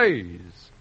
Plays.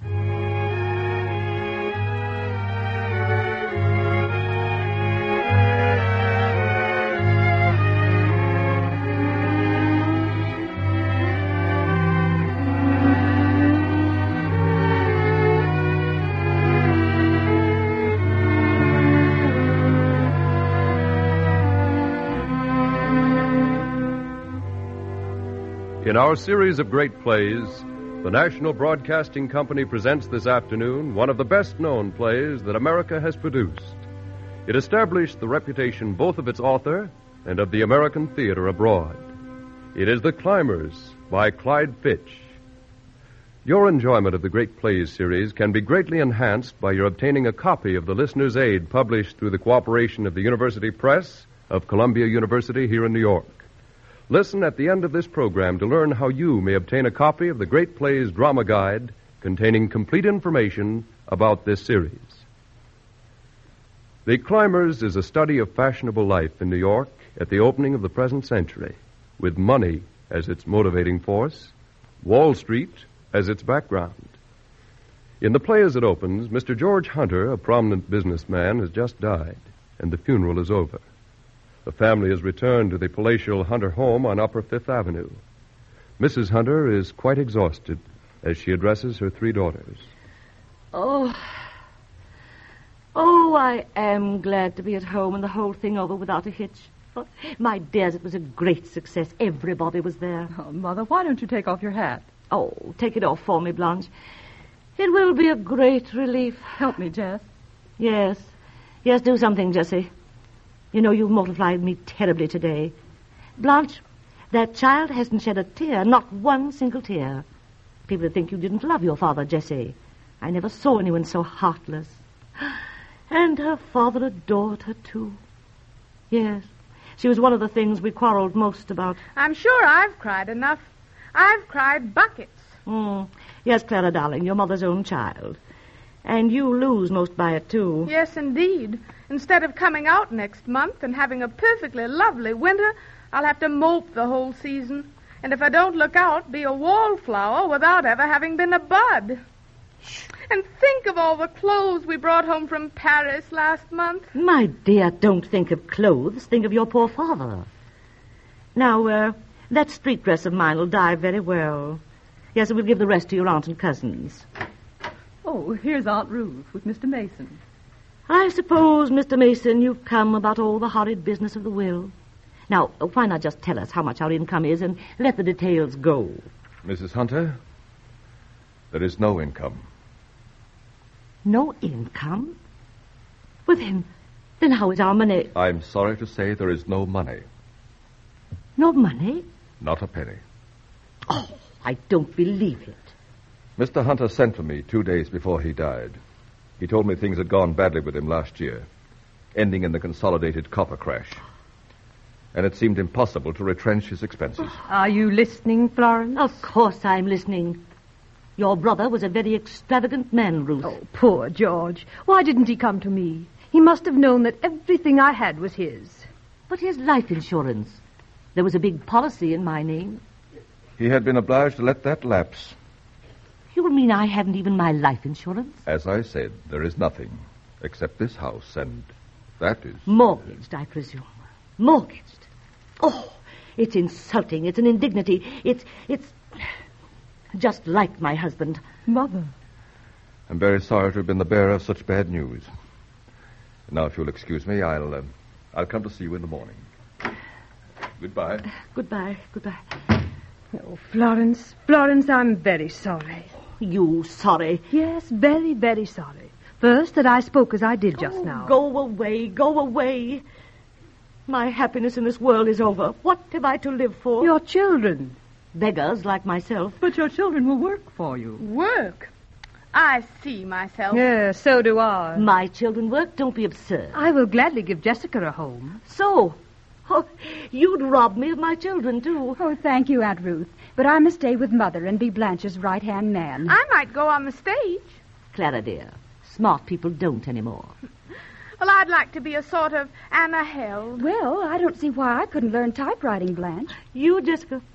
In our series of great plays, the National Broadcasting Company presents this afternoon one of the best-known plays that America has produced. It established the reputation both of its author and of the American theater abroad. It is The Climbers by Clyde Fitch. Your enjoyment of the Great Plays series can be greatly enhanced by your obtaining a copy of the Listener's Aid published through the cooperation of the University Press of Columbia University here in New York. Listen at the end of this program to learn how you may obtain a copy of the Great Plays Drama Guide containing complete information about this series. The Climbers is a study of fashionable life in New York at the opening of the present century, with money as its motivating force, Wall Street as its background. In the play as it opens, Mr. George Hunter, a prominent businessman, has just died, and the funeral is over. The family has returned to the palatial Hunter home on Upper Fifth Avenue. Mrs. Hunter is quite exhausted as she addresses her three daughters. Oh, I am glad to be at home and the whole thing over without a hitch. Oh, my dears, it was a great success. Everybody was there. Oh, Mother, why don't you take off your hat? Oh, take it off for me, Blanche. It will be a great relief. Help me, Jess. Yes, do something, Jessie. You know, you've mortified me terribly today. Blanche, that child hasn't shed a tear, not one single tear. People think you didn't love your father, Jessie. I never saw anyone so heartless. And her father adored her, too. Yes, she was one of the things we quarreled most about. I'm sure I've cried enough. I've cried buckets. Yes, Clara, darling, your mother's own child. And you lose most by it, too. Yes, indeed. Instead of coming out next month and having a perfectly lovely winter, I'll have to mope the whole season. And if I don't look out, be a wallflower without ever having been a bud. And think of all the clothes we brought home from Paris last month. My dear, don't think of clothes. Think of your poor father. Now, that street dress of mine will die very well. Yes, and we'll give the rest to your aunt and cousins. Oh, here's Aunt Ruth with Mr. Mason. I suppose, Mr. Mason, you've come about all the horrid business of the will. Now, why not just tell us how much our income is and let the details go? Mrs. Hunter, there is no income. No income? Well, then how is our money? I'm sorry to say there is no money. No money? Not a penny. Oh, I don't believe it. Mr. Hunter sent for me 2 days before he died. He told me things had gone badly with him last year, ending in the consolidated copper crash. And it seemed impossible to retrench his expenses. Are you listening, Florence? Of course I'm listening. Your brother was a very extravagant man, Ruth. Oh, poor George. Why didn't he come to me? He must have known that everything I had was his. But his life insurance. There was a big policy in my name. He had been obliged to let that lapse. You mean I haven't even my life insurance? As I said, there is nothing except this house, and that is... Mortgaged, I presume. Mortgaged. Oh, it's insulting. It's an indignity. It's just like my husband. Mother. I'm very sorry to have been the bearer of such bad news. Now, if you'll excuse me, I'll come to see you in the morning. Goodbye. Goodbye. Oh, Florence, I'm very sorry. You sorry? Yes, very, very sorry. First, that I spoke as I did just now. Go away. My happiness in this world is over. What have I to live for? Your children. Beggars like myself. But your children will work for you. Work? I see myself. Yes, so do I. My children work? Don't be absurd. I will gladly give Jessica a home. So? Oh, you'd rob me of my children, too. Oh, thank you, Aunt Ruth. But I must stay with Mother and be Blanche's right-hand man. I might go on the stage. Clara, dear, smart people don't anymore. Well, I'd like to be a sort of Anna Held. Well, I don't see why I couldn't learn typewriting, Blanche. You, Jessica?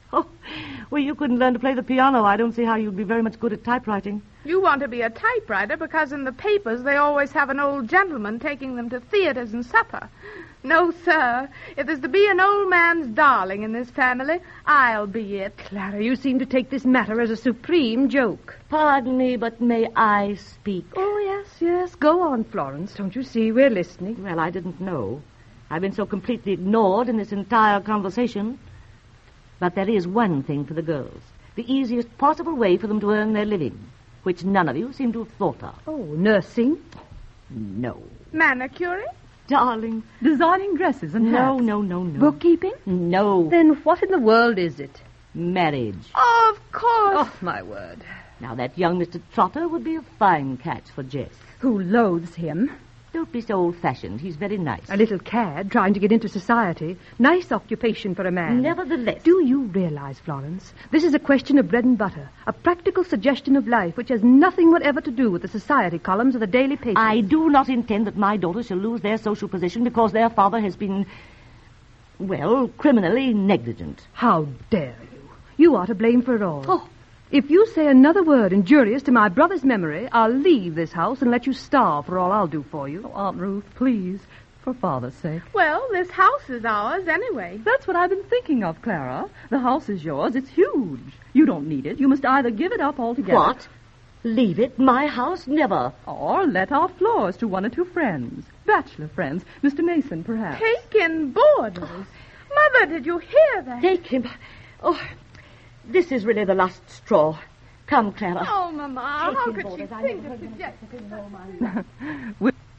Oh, well, you couldn't learn to play the piano. I don't see how you'd be very much good at typewriting. You want to be a typewriter because in the papers they always have an old gentleman taking them to theaters and supper. No, sir. If there's to be an old man's darling in this family, I'll be it. Clara, you seem to take this matter as a supreme joke. Pardon me, but may I speak? Oh, yes. Go on, Florence. Don't you see we're listening? Well, I didn't know. I've been so completely ignored in this entire conversation. But there is one thing for the girls. The easiest possible way for them to earn their living, which none of you seem to have thought of. Oh, nursing? No. Manicuring? Darling. Designing dresses and hats. No. Bookkeeping? No. Then what in the world is it? Marriage. Of course. Oh, my word. Now, that young Mr. Trotter would be a fine catch for Jess. Who loathes him. Don't be so old-fashioned. He's very nice. A little cad trying to get into society. Nice occupation for a man. Nevertheless. Do you realize, Florence, this is a question of bread and butter, a practical suggestion of life which has nothing whatever to do with the society columns of the daily papers. I do not intend that my daughters shall lose their social position because their father has been, well, criminally negligent. How dare you? You are to blame for it all. Oh. If you say another word injurious to my brother's memory, I'll leave this house and let you starve for all I'll do for you. Oh, Aunt Ruth, please, for Father's sake. Well, this house is ours anyway. That's what I've been thinking of, Clara. The house is yours. It's huge. You don't need it. You must either give it up altogether. What? Leave it? My house? Never. Or let our floors to one or two friends. Bachelor friends. Mr. Mason, perhaps. Take in boarders. Mother, did you hear that? Take him. Oh, this is really the last straw. Come, Clara. Oh, Mama, how him, could she boarders. I think never of heard suggesting...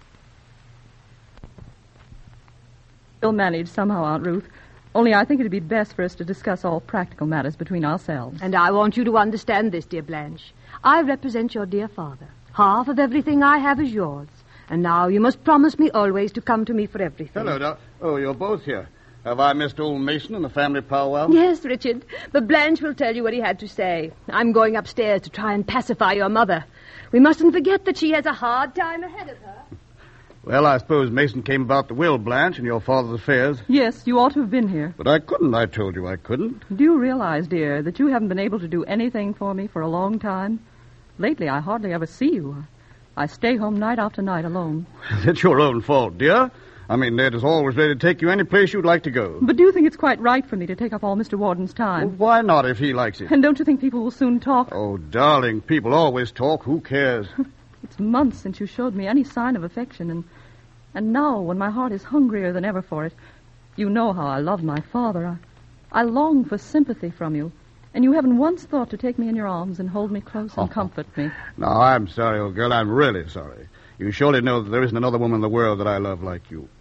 We'll manage somehow, Aunt Ruth. Only I think it'd be best for us to discuss all practical matters between ourselves. And I want you to understand this, dear Blanche. I represent your dear father. Half of everything I have is yours. And now you must promise me always to come to me for everything. Hello, Doc. Oh, you're both here. Have I missed old Mason and the family powwow? Yes, Richard. But Blanche will tell you what he had to say. I'm going upstairs to try and pacify your mother. We mustn't forget that she has a hard time ahead of her. Well, I suppose Mason came about the will, Blanche, and your father's affairs. Yes, you ought to have been here. But I couldn't. I told you I couldn't. Do you realize, dear, that you haven't been able to do anything for me for a long time? Lately, I hardly ever see you. I stay home night after night alone. It's your own fault, dear. I mean, Ned is always ready to take you any place you'd like to go. But do you think it's quite right for me to take up all Mr. Warden's time? Well, why not if he likes it? And don't you think people will soon talk? Oh, darling, people always talk. Who cares? It's months since you showed me any sign of affection, and now, when my heart is hungrier than ever for it, you know how I love my father. I long for sympathy from you, and you haven't once thought to take me in your arms and hold me close and comfort me. No, I'm sorry, old girl. I'm really sorry. You surely know that there isn't another woman in the world that I love like you.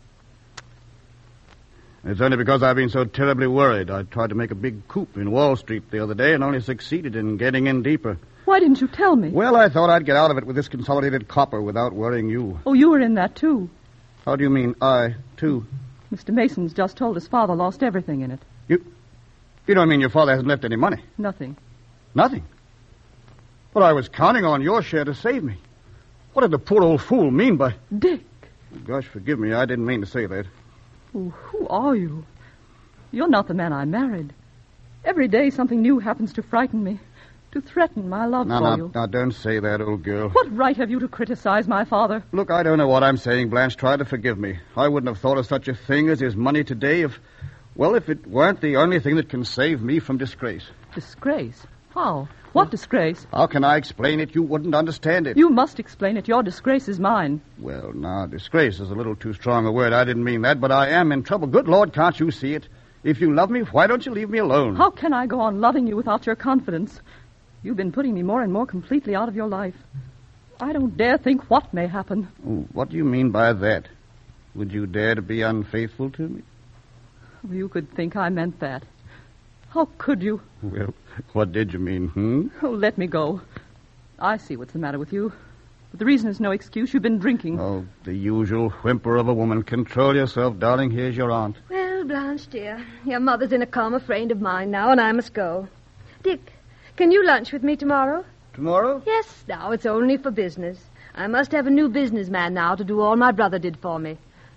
It's only because I've been so terribly worried. I tried to make a big coup in Wall Street the other day and only succeeded in getting in deeper. Why didn't you tell me? Well, I thought I'd get out of it with this Consolidated Copper without worrying you. Oh, you were in that, too. How do you mean, I, too? Mr. Mason's just told his father lost everything in it. You don't mean your father hasn't left any money? Nothing. Nothing? Well, I was counting on your share to save me. What did the poor old fool mean by... Dick! Gosh, forgive me. I didn't mean to say that. Oh, who are you? You're not the man I married. Every day something new happens to frighten me, to threaten my love for you. Now, don't say that, old girl. What right have you to criticize my father? Look, I don't know what I'm saying, Blanche. Try to forgive me. I wouldn't have thought of such a thing as his money today if it weren't the only thing that can save me from disgrace. Disgrace? How? What disgrace? How can I explain it? You wouldn't understand it. You must explain it. Your disgrace is mine. Well, now, disgrace is a little too strong a word. I didn't mean that, but I am in trouble. Good Lord, can't you see it? If you love me, why don't you leave me alone? How can I go on loving you without your confidence? You've been putting me more and more completely out of your life. I don't dare think what may happen. Oh, what do you mean by that? Would you dare to be unfaithful to me? You could think I meant that. How could you? Well, what did you mean, Oh, let me go. I see what's the matter with you. But the reason is no excuse. You've been drinking. Oh, the usual whimper of a woman. Control yourself, darling. Here's your aunt. Well, Blanche, dear, your mother's in a calmer frame of mind now, and I must go. Dick, can you lunch with me tomorrow? Tomorrow? Yes, now, it's only for business. I must have a new businessman now to do all my brother did for me.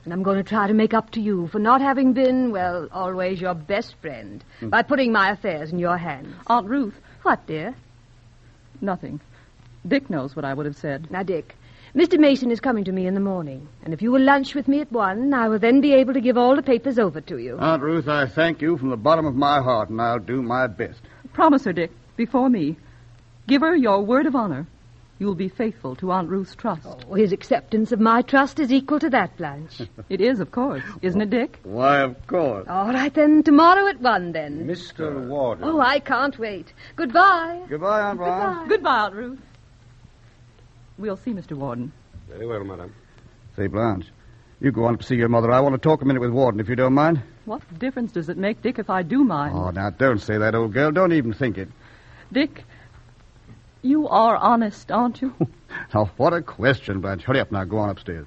And I'm going to try to make up to you for not having been, well, always your best friend by putting my affairs in your hands. Aunt Ruth. What, dear? Nothing. Dick knows what I would have said. Now, Dick, Mr. Mason is coming to me in the morning, and if you will lunch with me at 1, I will then be able to give all the papers over to you. Aunt Ruth, I thank you from the bottom of my heart, and I'll do my best. Promise her, Dick, before me. Give her your word of honor. You'll be faithful to Aunt Ruth's trust. Oh, his acceptance of my trust is equal to that, Blanche. It is, of course. Isn't it, Dick? Why, of course. All right, then. Tomorrow at 1, then. Mr. Warden. Oh, I can't wait. Goodbye. Goodbye, Aunt Blanche. Goodbye. Goodbye, Aunt Ruth. We'll see Mr. Warden. Very well, madam. Say, Blanche, you go on to see your mother. I want to talk a minute with Warden, if you don't mind. What difference does it make, Dick, if I do mind? Oh, now, don't say that, old girl. Don't even think it. Dick, you are honest, aren't you? Now, what a question, Blanche. Hurry up now. Go on upstairs.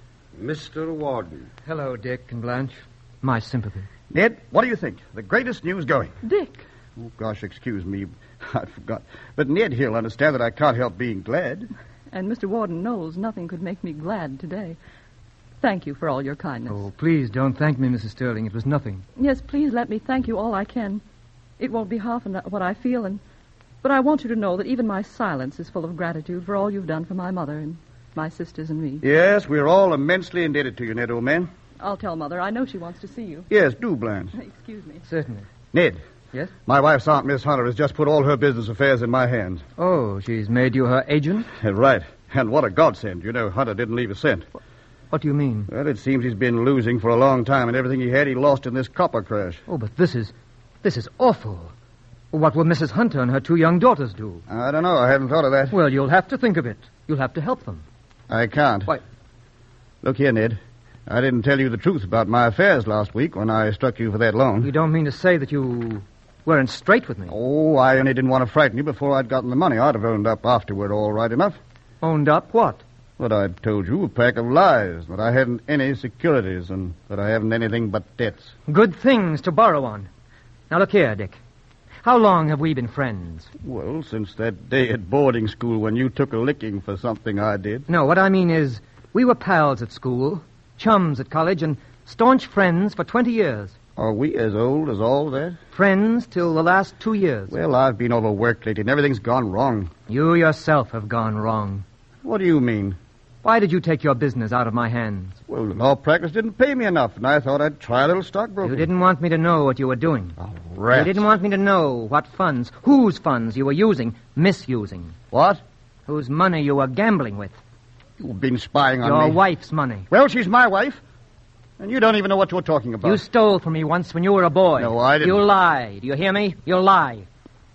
Mr. Warden. Hello, Dick and Blanche. My sympathy. Ned, what do you think? The greatest news going. Dick. Oh, gosh, excuse me. I forgot. But Ned here'll understand that I can't help being glad. And Mr. Warden knows nothing could make me glad today. Thank you for all your kindness. Oh, please don't thank me, Mrs. Sterling. It was nothing. Yes, please let me thank you all I can. It won't be half what I feel, but I want you to know that even my silence is full of gratitude for all you've done for my mother and my sisters and me. Yes, we're all immensely indebted to you, Ned, old man. I'll tell Mother. I know she wants to see you. Yes, do, Blanche. Excuse me. Certainly. Ned. Yes? My wife's aunt, Miss Hunter, has just put all her business affairs in my hands. Oh, she's made you her agent? Right. And what a godsend. You know, Hunter didn't leave a cent. What do you mean? Well, it seems he's been losing for a long time, and everything he had he lost in this copper crash. Oh, but this is awful. What will Mrs. Hunter and her 2 young daughters do? I don't know. I hadn't thought of that. Well, you'll have to think of it. You'll have to help them. I can't. Why? Look here, Ned. I didn't tell you the truth about my affairs last week when I struck you for that loan. You don't mean to say that you weren't straight with me? Oh, I only didn't want to frighten you before I'd gotten the money. I'd have owned up afterward all right enough. Owned up what? But I'd told you a pack of lies, that I hadn't any securities and that I haven't anything but debts. Good things to borrow on. Now, look here, Dick. How long have we been friends? Well, since that day at boarding school when you took a licking for something I did. No, what I mean is, we were pals at school, chums at college, and staunch friends for 20 years. Are we as old as all that? Friends till the last 2 years. Well, I've been overworked lately, and everything's gone wrong. You yourself have gone wrong. What do you mean? Why did you take your business out of my hands? Well, the law practice didn't pay me enough, and I thought I'd try a little stockbroking. You didn't want me to know what you were doing. Oh, rats. You didn't want me to know what funds, whose funds you were using, misusing. What? Whose money you were gambling with. You've been spying on me. Your wife's money. Well, she's my wife, and you don't even know what you're talking about. You stole from me once when you were a boy. No, I didn't. You lie. Do you hear me? You lie.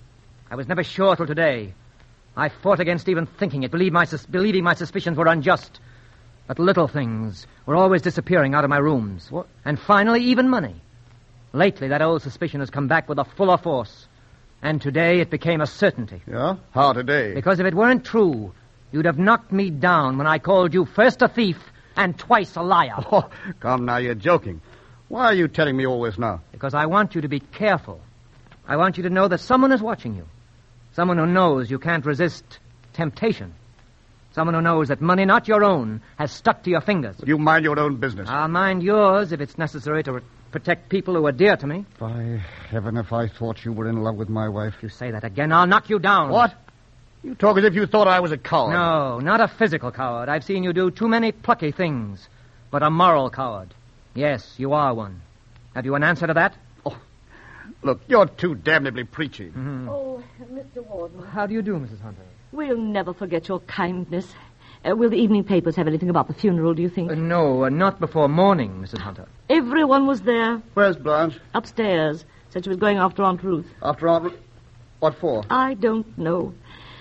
I was never sure till today. I fought against even thinking it, believing my suspicions were unjust. But little things were always disappearing out of my rooms. What? And finally, even money. Lately, that old suspicion has come back with a fuller force. And today, it became a certainty. Yeah? How today? Because if it weren't true, you'd have knocked me down when I called you first a thief and twice a liar. Oh, come now, you're joking. Why are you telling me all this now? Because I want you to be careful. I want you to know that someone is watching you. Someone who knows you can't resist temptation. Someone who knows that money, not your own, has stuck to your fingers. You mind your own business. I'll mind yours if it's necessary to protect people who are dear to me. By heaven, if I thought you were in love with my wife. If you say that again, I'll knock you down. What? You talk as if you thought I was a coward. No, not a physical coward. I've seen you do too many plucky things. But a moral coward. Yes, you are one. Have you an answer to that? Oh, look, you're too damnably preachy. Mm-hmm. Oh, Mr. Warden. How do you do, Mrs. Hunter? We'll never forget your kindness. Will the evening papers have anything about the funeral, do you think? No, not before morning, Mrs. Hunter. Everyone was there. Where's Blanche? Upstairs. Said she was going after Aunt Ruth. After Aunt Ruth? What for? I don't know.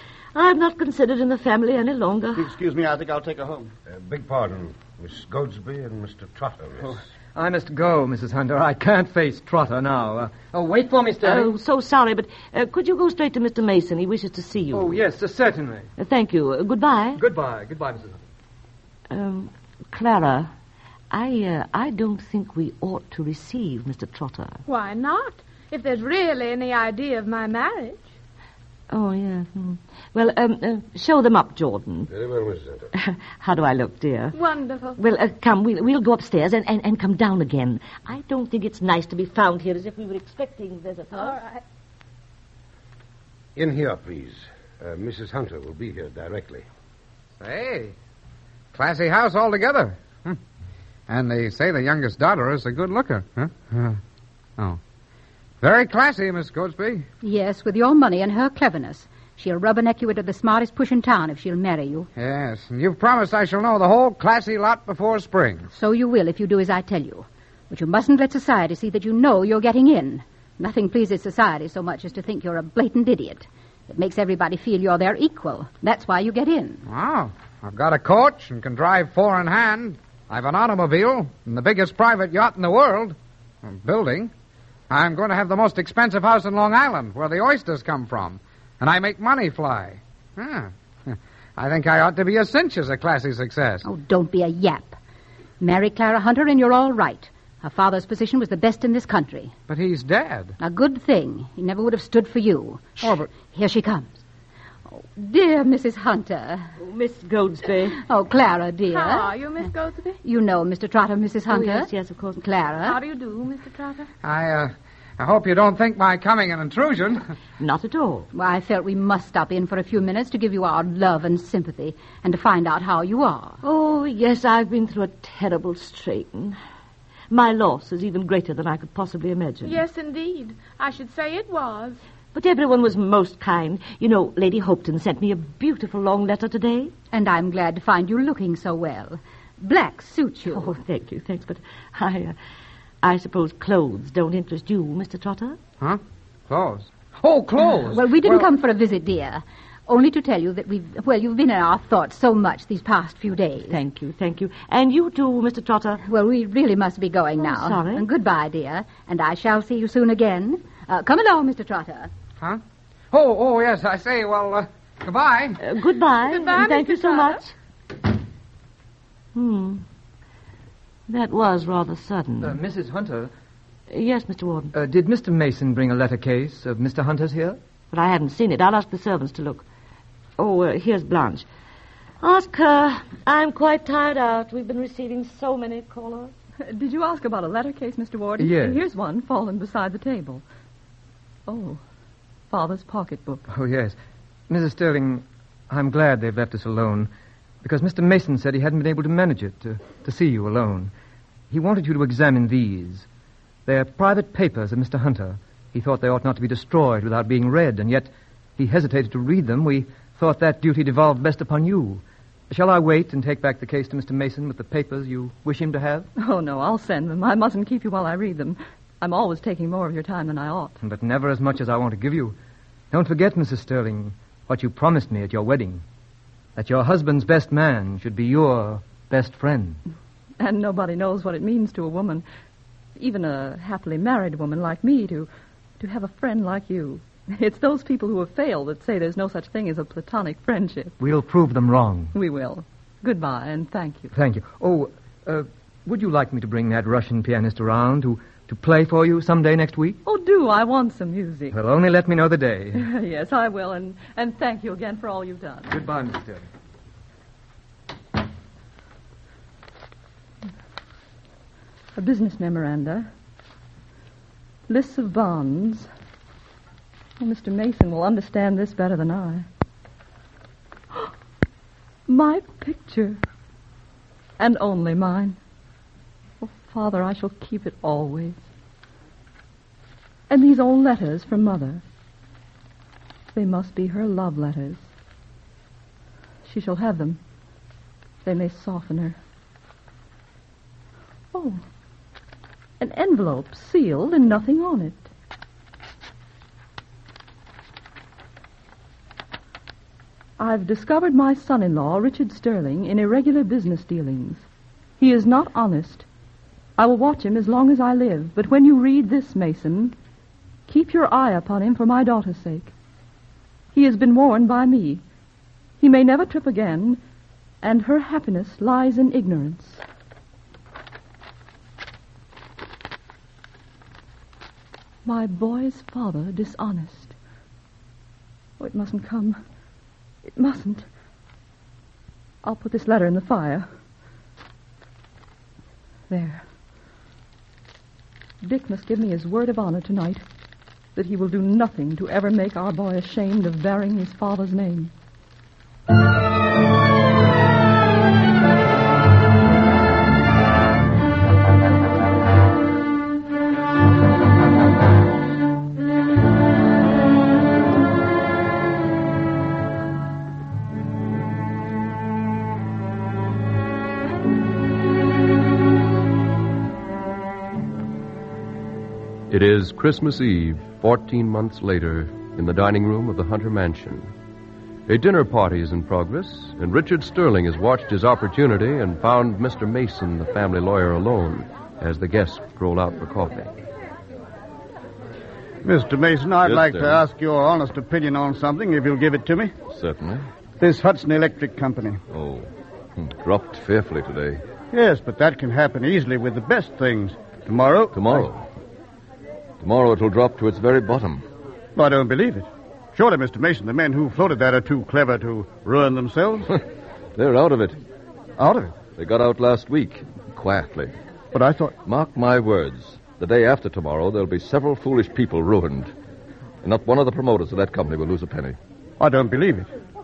I'm not considered in the family any longer. Excuse me, I think I'll take her home. Beg pardon, Miss Goldsby and Mr. Trotter, miss. Oh, I must go, Mrs. Hunter. I can't face Trotter now. Wait for me, Sterling. Oh, so sorry, but could you go straight to Mr. Mason? He wishes to see you. Oh, yes, certainly. Thank you. Goodbye. Goodbye, Mrs. Hunter. Clara, I don't think we ought to receive Mr. Trotter. Why not? If there's really any idea of my marriage. Oh, yes. Well, show them up, Jordan. Very well, Mrs. Hunter. How do I look, dear? Wonderful. Well, come, we'll go upstairs and come down again. I don't think it's nice to be found here as if we were expecting visitors. All right. In here, please. Mrs. Hunter will be here directly. Hey, classy house altogether. And they say the youngest daughter is a good looker. Huh? Oh. Very classy, Miss Goatsby. Yes, with your money and her cleverness. She'll rubberneck you into the smartest push in town if she'll marry you. Yes, and you've promised I shall know the whole classy lot before spring. So you will if you do as I tell you. But you mustn't let society see that you know you're getting in. Nothing pleases society so much as to think you're a blatant idiot. It makes everybody feel you're their equal. That's why you get in. Oh, I've got a coach and can drive 4 in hand. I've an automobile and the biggest private yacht in the world. Building. I'm going to have the most expensive house in Long Island, where the oysters come from. And I make money fly. I think I ought to be a cinch as a classy success. Oh, don't be a yap. Marry Clara Hunter and you're all right. Her father's position was the best in this country. But he's dead. A good thing. He never would have stood for you. Oh, but... Here she comes. Oh, dear Mrs. Hunter. Oh, Miss Goatsby. Oh, Clara, dear. How are you, Miss Goatsby? You know Mr. Trotter, Mrs. Hunter. Yes, of course. Clara. How do you do, Mr. Trotter? I hope you don't think my coming an intrusion. Not at all. Well, I felt we must stop in for a few minutes to give you our love and sympathy and to find out how you are. Oh, yes, I've been through a terrible strain. My loss is even greater than I could possibly imagine. Yes, indeed. I should say it was. But everyone was most kind. You know, Lady Hopton sent me a beautiful long letter today. And I'm glad to find you looking so well. Black suits you. Oh, thank you, thanks. But I suppose clothes don't interest you, Mr. Trotter? Huh? Clothes? Oh, clothes! Well, we didn't come for a visit, dear. Only to tell you that you've been in our thoughts so much these past few days. Thank you, thank you. And you too, Mr. Trotter. Well, we really must be going now. Sorry. And goodbye, dear. And I shall see you soon again. Come along, Mr. Trotter. Huh? Oh, yes, I say, well, goodbye. Goodbye. Goodbye, and thank Mr. you so Trotter. much. That was rather sudden. Mrs. Hunter, Yes, Mr. Warden. did Mr. Mason bring a letter case of Mr. Hunter's here? But I haven't seen it. I'll ask the servants to look. Oh, here's Blanche. Ask her. I'm quite tired out. We've been receiving so many callers. Did you ask about a letter case, Mr. Warden? Yes. Here's one fallen beside the table. Oh, Father's pocketbook. Oh, yes. Mrs. Sterling, I'm glad they've left us alone, because Mr. Mason said he hadn't been able to manage it, to see you alone. He wanted you to examine these. They're private papers of Mr. Hunter. He thought they ought not to be destroyed without being read, and yet he hesitated to read them. We thought that duty devolved best upon you. Shall I wait and take back the case to Mr. Mason with the papers you wish him to have? Oh, no, I'll send them. I mustn't keep you while I read them. I'm always taking more of your time than I ought. But never as much as I want to give you. Don't forget, Mrs. Sterling, what you promised me at your wedding. That your husband's best man should be your best friend. And nobody knows what it means to a woman, even a happily married woman like me, to have a friend like you. It's those people who have failed that say there's no such thing as a platonic friendship. We'll prove them wrong. We will. Goodbye, and thank you. Thank you. Oh, would you like me to bring that Russian pianist around to play for you someday next week? Oh, do. I want some music. Well, only let me know the day. Yes, I will, and thank you again for all you've done. Goodbye, Miss Sterling. A business memoranda. Lists of bonds. Oh, Mr. Mason will understand this better than I. My picture. And only mine. Oh, Father, I shall keep it always. And these old letters from Mother. They must be her love letters. She shall have them. They may soften her. Oh, an envelope sealed and nothing on it. I've discovered my son-in-law, Richard Sterling, in irregular business dealings. He is not honest. I will watch him as long as I live. But when you read this, Mason, keep your eye upon him for my daughter's sake. He has been warned by me. He may never trip again, and her happiness lies in ignorance. My boy's father dishonest. Oh, it mustn't come. It mustn't. I'll put this letter in the fire. There. Dick must give me his word of honor tonight that he will do nothing to ever make our boy ashamed of bearing his father's name. It is Christmas Eve, 14 months later, in the dining room of the Hunter Mansion. A dinner party is in progress, and Richard Sterling has watched his opportunity and found Mr. Mason, the family lawyer, alone as the guests roll out for coffee. Mr. Mason, I'd Yes, like sir. to ask your honest opinion on something, if you'll give it to me. Certainly. This Hudson Electric Company. Oh, dropped fearfully today. Yes, but that can happen easily with the best things. Tomorrow? Tomorrow it'll drop to its very bottom. I don't believe it. Surely, Mr. Mason, the men who floated that are too clever to ruin themselves. They're out of it. Out of it? They got out last week, quietly. But I thought... Mark my words. The day after tomorrow, there'll be several foolish people ruined. And not one of the promoters of that company will lose a penny. I don't believe it.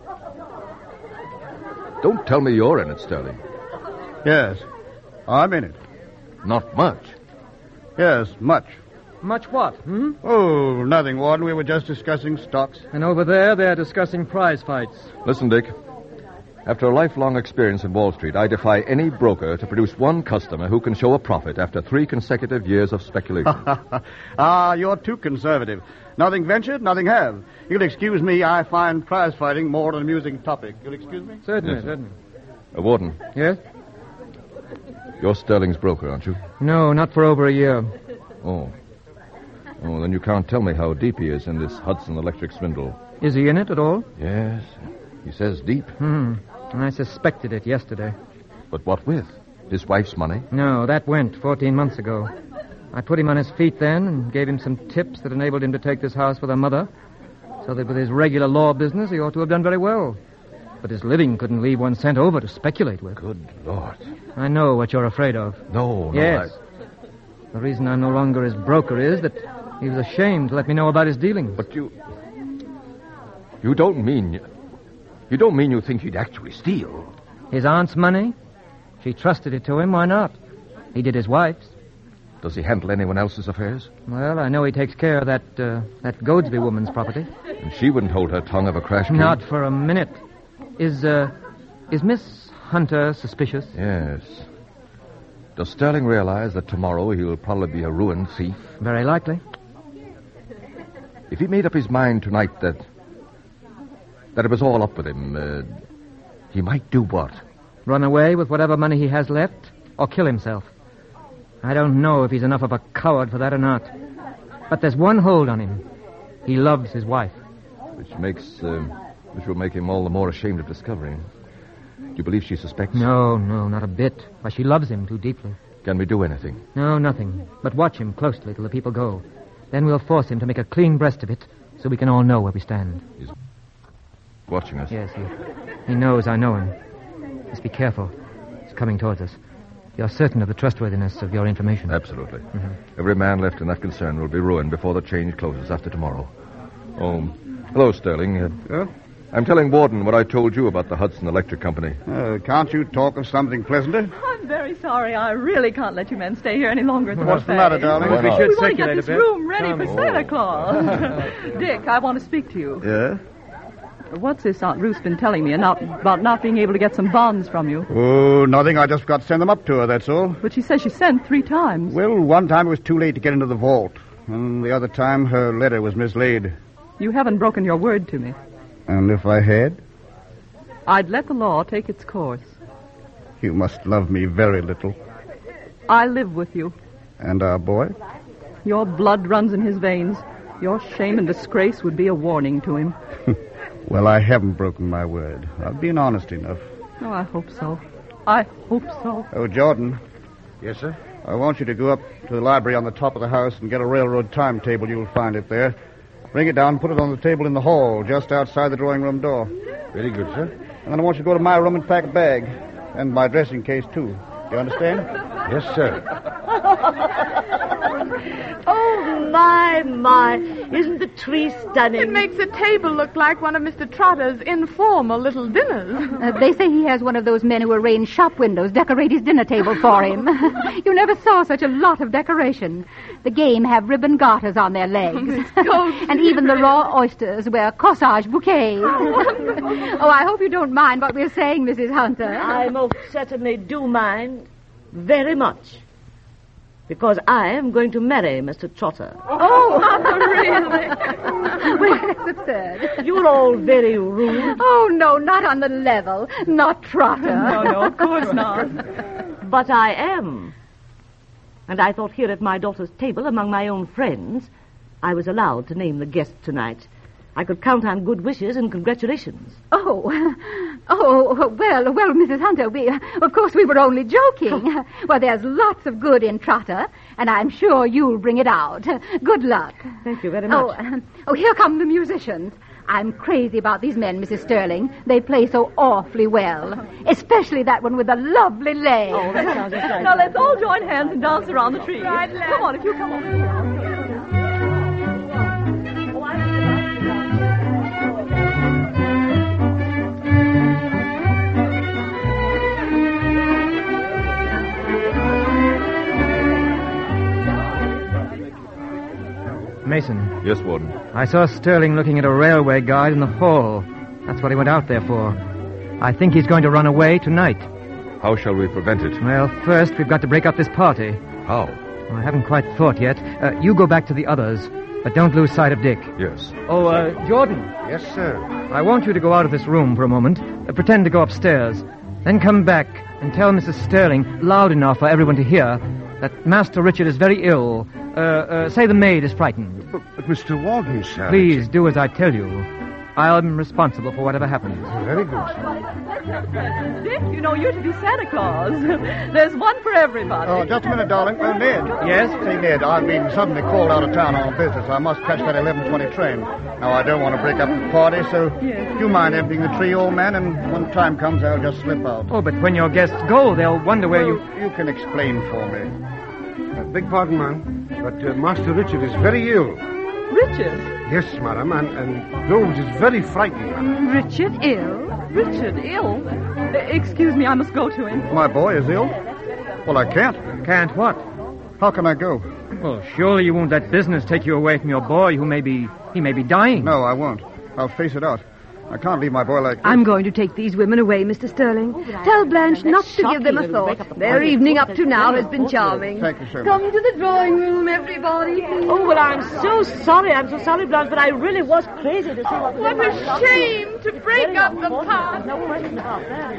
Don't tell me you're in it, Sterling. Yes, I'm in it. Not much. Yes, much. Much what, Oh, nothing, Warden. We were just discussing stocks. And over there, they're discussing prize fights. Listen, Dick. After a lifelong experience in Wall Street, I defy any broker to produce one customer who can show a profit after 3 consecutive years of speculation. You're too conservative. Nothing ventured, nothing have. You'll excuse me, I find prize fighting more an amusing topic. You'll excuse me? Certainly, Yes, sir. certainly. Warden, Yes? you're Sterling's broker, aren't you? No, not for over a year. Oh. Oh, then you can't tell me how deep he is in this Hudson Electric swindle. Is he in it at all? Yes, he says deep. I suspected it yesterday. But what with? His wife's money? No, that went 14 months ago. I put him on his feet then and gave him some tips that enabled him to take this house with her mother. So that with his regular law business, he ought to have done very well. But his living couldn't leave 1 cent over to speculate with. Good Lord. I know what you're afraid of. No, Yes. The reason I'm no longer his broker is that he was ashamed to let me know about his dealings. But you don't mean... You don't mean you think he'd actually steal? His aunt's money? She trusted it to him. Why not? He did his wife's. Does he handle anyone else's affairs? Well, I know he takes care of that Goadsby woman's property. And she wouldn't hold her tongue of a crash key? Not for a minute. Is Miss Hunter suspicious? Yes. Does Sterling realize that tomorrow he'll probably be a ruined thief? Very likely. If he made up his mind tonight that it was all up with him, he might do what? Run away with whatever money he has left, or kill himself. I don't know if he's enough of a coward for that or not. But there's one hold on him. He loves his wife. Which will make him all the more ashamed of discovering. Do you believe she suspects? No, not a bit. Why, she loves him too deeply. Can we do anything? No, nothing. But watch him closely till the people go. Then we'll force him to make a clean breast of it so we can all know where we stand. He's watching us. Yes, he knows I know him. Just be careful. He's coming towards us. You're certain of the trustworthiness of your information? Absolutely. Every man left in that concern will be ruined before the change closes after tomorrow. Oh, hello, Sterling. Yeah? I'm telling Warden what I told you about the Hudson Electric Company. Can't you talk of something pleasanter? I'm very sorry. I really can't let you men stay here any longer at the What's the buffet. matter, darling? Why not? should We want to get circulate a this bit. room ready Come for on. Santa Claus. Dick, I want to speak to you. Yeah? What's this Aunt Ruth's been telling me about not being able to get some bonds from you? Oh, nothing. I just got to send them up to her, that's all. But she says she sent 3 times. Well, one time it was too late to get into the vault. And the other time her letter was mislaid. You haven't broken your word to me. And if I had? I'd let the law take its course. You must love me very little. I live with you. And our boy? Your blood runs in his veins. Your shame and disgrace would be a warning to him. Well, I haven't broken my word. I've been honest enough. Oh, I hope so. I hope so. Oh, Jordan, Yes, sir? I want you to go up to the library on the top of the house and get a railroad timetable. You'll find it there. Bring it down, put it on the table in the hall, just outside the drawing room door. Very good, sir. And then I want you to go to my room and pack a bag. And my dressing case, too. You understand? Yes, sir. Oh, my. Isn't the tree stunning? It makes the table look like one of Mr. Trotter's informal little dinners. They say he has one of those men who arrange shop windows decorate his dinner table for him. You never saw such a lot of decoration. The game have ribbon garters on their legs. And even the raw oysters wear corsage bouquets. Oh, I hope you don't mind what we're saying, Mrs. Hunter. I most certainly do mind very much. Because I am going to marry Mr. Trotter. Oh, really? Well, that's absurd. You're all very rude. Oh, no, not on the level. Not Trotter. No, of course not. But I am. And I thought here at my daughter's table, among my own friends, I was allowed to name the guest tonight. I could count on good wishes and congratulations. Oh, well, Mrs. Hunter, of course we were only joking. Well, there's lots of good in Trotter, and I'm sure you'll bring it out. Good luck. Thank you very much. Here come the musicians. I'm crazy about these men, Mrs. Sterling. They play so awfully well. Especially that one with the lovely legs. Oh, that sounds exciting. Now let's all join hands and dance around the tree. Right, come on, if you come on. Mason. Yes, Warden. I saw Sterling looking at a railway guide in the hall. That's what he went out there for. I think he's going to run away tonight. How shall we prevent it? Well, first we've got to break up this party. How? I haven't quite thought yet. You go back to the others, but don't lose sight of Dick. Yes. Oh, Jordan. Yes, sir. I want you to go out of this room for a moment. Pretend to go upstairs. Then come back and tell Mrs. Sterling, loud enough for everyone to hear, that Master Richard is very ill. Say the maid is frightened. But Mr. Warden, sir... Please do as I tell you. I'm responsible for whatever happens. Very good, sir. Dick, you know, you're to be Santa Claus. There's one for everybody. Oh, just a minute, darling. Ned. Yes? Say, Ned, I've been suddenly called out of town on business. I must catch that 11:20 train. Now, I don't want to break up the party, so do you mind emptying the tree, old man? And when time comes, I'll just slip out. Oh, but when your guests go, they'll wonder where you... You can explain for me. Beg pardon, ma'am, but Master Richard is very ill. Richard? Yes, madam, and Rose is very frightened, madam. Richard ill? Richard ill? Excuse me, I must go to him. My boy is ill? Well, I can't. Can't what? How can I go? Well, surely you won't let business take you away from your boy he may be dying. No, I won't. I'll face it out. I can't leave my boy like this. I'm going to take these women away, Mr. Sterling. Tell Blanche not to give them a thought. Their evening up to now has been charming. Thank you so much. Come to the drawing room, everybody. Oh, well, I'm so sorry, Blanche, but I really was crazy to see what was What in my a locker. shame to break up the party. No question about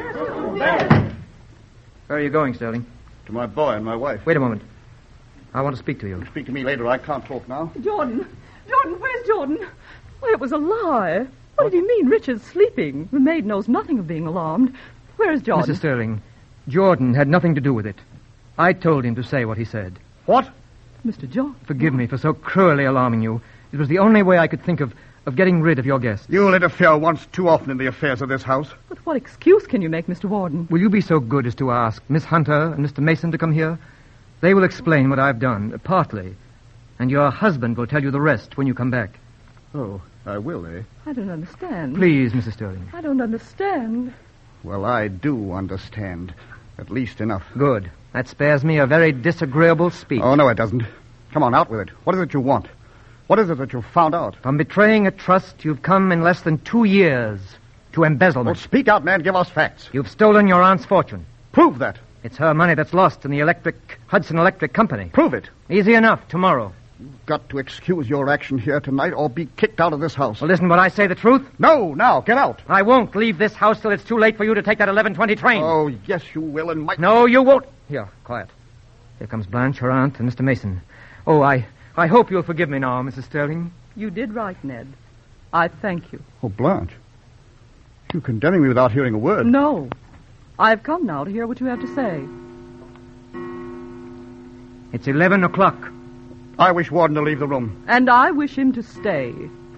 that. Where are you going, Sterling? To my boy and my wife. Wait a moment. I want to speak to you. Speak to me later. I can't talk now. Jordan, where's Jordan? Well, it was a lie. What did he mean, Richard's sleeping? The maid knows nothing of being alarmed. Where is Jordan? Mrs. Sterling, Jordan had nothing to do with it. I told him to say what he said. What? Mr. Jordan. Forgive me for so cruelly alarming you. It was the only way I could think of getting rid of your guests. You'll interfere once too often in the affairs of this house. But what excuse can you make, Mr. Warden? Will you be so good as to ask Miss Hunter and Mr. Mason to come here? They will explain what I've done, partly. And your husband will tell you the rest when you come back. Oh, I will, eh? I don't understand. Please, Mrs. Sterling. I don't understand. Well, I do understand. At least enough. Good. That spares me a very disagreeable speech. Oh, no, it doesn't. Come on, out with it. What is it you want? What is it that you've found out? From betraying a trust, you've come in less than 2 years to embezzlement. Well, speak out, man. Give us facts. You've stolen your aunt's fortune. Prove that. It's her money that's lost in the Hudson Electric Company. Prove it. Easy enough. Tomorrow. You've got to excuse your action here tonight or be kicked out of this house. Well, isn't what I say the truth? No, now, get out. I won't leave this house till it's too late for you to take that 11:20 train. Oh, yes, you will, and Mike... No, you won't. Here, quiet. Here comes Blanche, her aunt, and Mr. Mason. Oh, I hope you'll forgive me now, Mrs. Sterling. You did right, Ned. I thank you. Oh, Blanche. You're condemning me without hearing a word. No. I've come now to hear what you have to say. It's 11 o'clock. I wish Warden to leave the room. And I wish him to stay.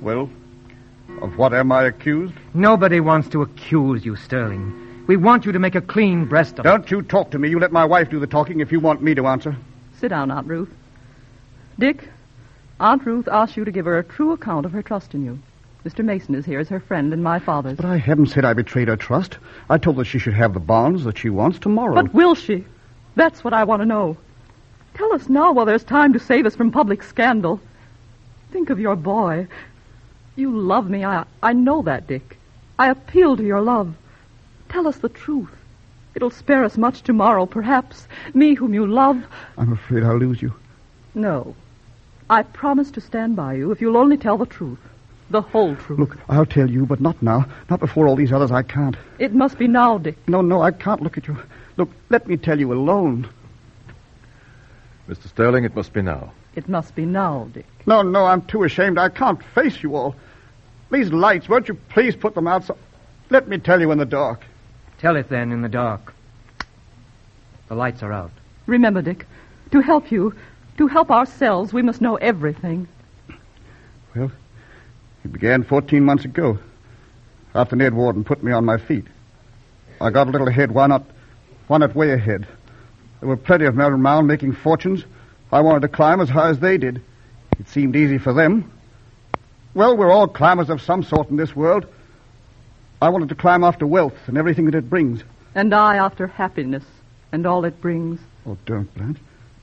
Well, of what am I accused? Nobody wants to accuse you, Sterling. We want you to make a clean breast of it. Don't you talk to me. You let my wife do the talking if you want me to answer. Sit down, Aunt Ruth. Dick, Aunt Ruth asked you to give her a true account of her trust in you. Mr. Mason is here as her friend and my father's. But I haven't said I betrayed her trust. I told her she should have the bonds that she wants tomorrow. But will she? That's what I want to know. Tell us now while there's time to save us from public scandal. Think of your boy. You love me. I know that, Dick. I appeal to your love. Tell us the truth. It'll spare us much tomorrow, perhaps. Me, whom you love. I'm afraid I'll lose you. No. I promise to stand by you if you'll only tell the truth. The whole truth. Look, I'll tell you, but not now. Not before all these others. I can't. It must be now, Dick. No, I can't look at you. Look, let me tell you alone. Mr. Sterling, it must be now. It must be now, Dick. No, I'm too ashamed. I can't face you all. These lights, won't you please put them out? Let me tell you in the dark. Tell it then in the dark. The lights are out. Remember, Dick, to help you, to help ourselves, we must know everything. Well, it began 14 months ago, after Ned Warden put me on my feet. I got a little ahead. Why not way ahead? There were plenty of men around making fortunes. I wanted to climb as high as they did. It seemed easy for them. Well, we're all climbers of some sort in this world. I wanted to climb after wealth and everything that it brings. And I after happiness and all it brings. Oh, don't, Blanche.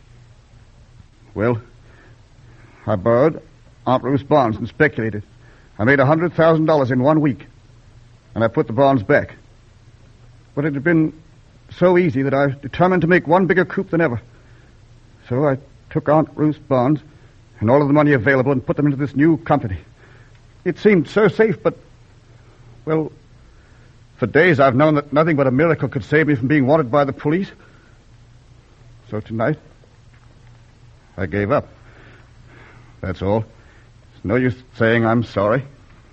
Well, I borrowed Aunt Ruth's bonds and speculated. I made $100,000 in 1 week, and I put the bonds back. But it had been so easy that I determined to make one bigger coup than ever. So I took Aunt Ruth's bonds and all of the money available and put them into this new company. It seemed so safe, but, well, for days I've known that nothing but a miracle could save me from being wanted by the police. So tonight, I gave up. That's all. It's no use saying I'm sorry.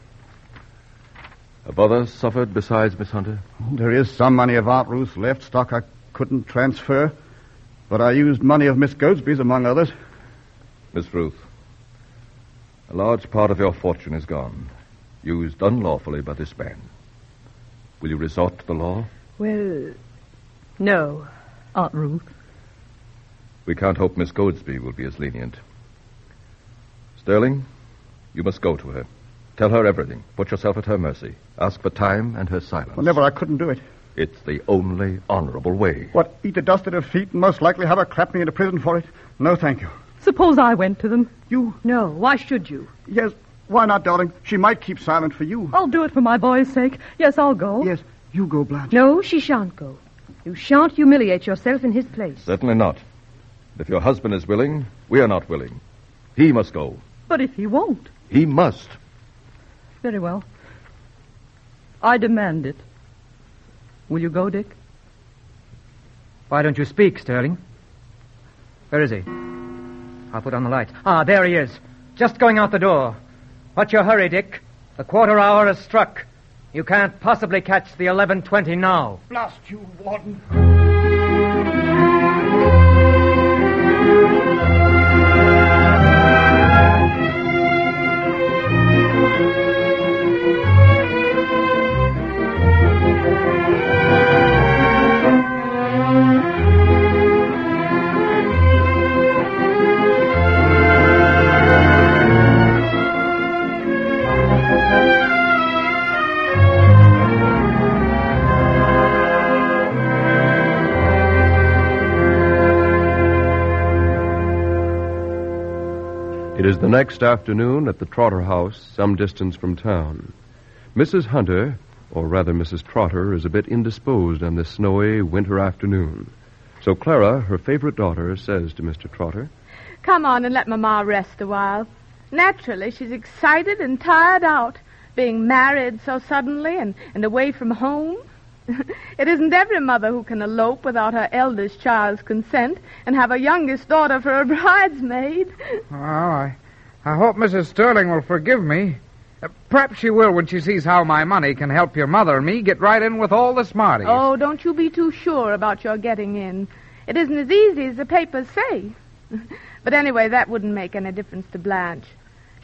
Have others suffered besides Miss Hunter? There is some money of Aunt Ruth's left, stock I couldn't transfer. But I used money of Miss Goldsby's, among others. Miss Ruth, a large part of your fortune is gone, used unlawfully by this man. Will you resort to the law? Well, no. Aunt Ruth. We can't hope Miss Goldsby will be as lenient. Sterling, you must go to her. Tell her everything. Put yourself at her mercy. Ask for time and her silence. Well, never. I couldn't do it. It's the only honorable way. What, eat the dust at her feet and most likely have her clap me into prison for it? No, thank you. Suppose I went to them. You? No, why should you? Yes, why not, darling? She might keep silent for you. I'll do it for my boy's sake. Yes, I'll go. Yes, you go, Blanche. No, she shan't go. You shan't humiliate yourself in his place. Certainly not. If your husband is willing, we are not willing. He must go. But if he won't? He must. Very well. I demand it. Will you go, Dick? Why don't you speak, Sterling? Where is he? I'll put on the light. Ah, there he is. Just going out the door. What's your hurry, Dick? The quarter hour has struck. You can't possibly catch the 11:20 now. Blast you, Warden. It is the next afternoon at the Trotter house, some distance from town. Mrs. Hunter, or rather Mrs. Trotter, is a bit indisposed on this snowy winter afternoon. So Clara, her favorite daughter, says to Mr. Trotter, "Come on and let Mama rest a while. Naturally, she's excited and tired out, being married so suddenly and away from home. It isn't every mother who can elope without her eldest child's consent and have a youngest daughter for a bridesmaid." Well, I hope Mrs. Sterling will forgive me. Perhaps she will when she sees how my money can help your mother and me get right in with all the smarties. Oh, don't you be too sure about your getting in. It isn't as easy as the papers say. But anyway, that wouldn't make any difference to Blanche.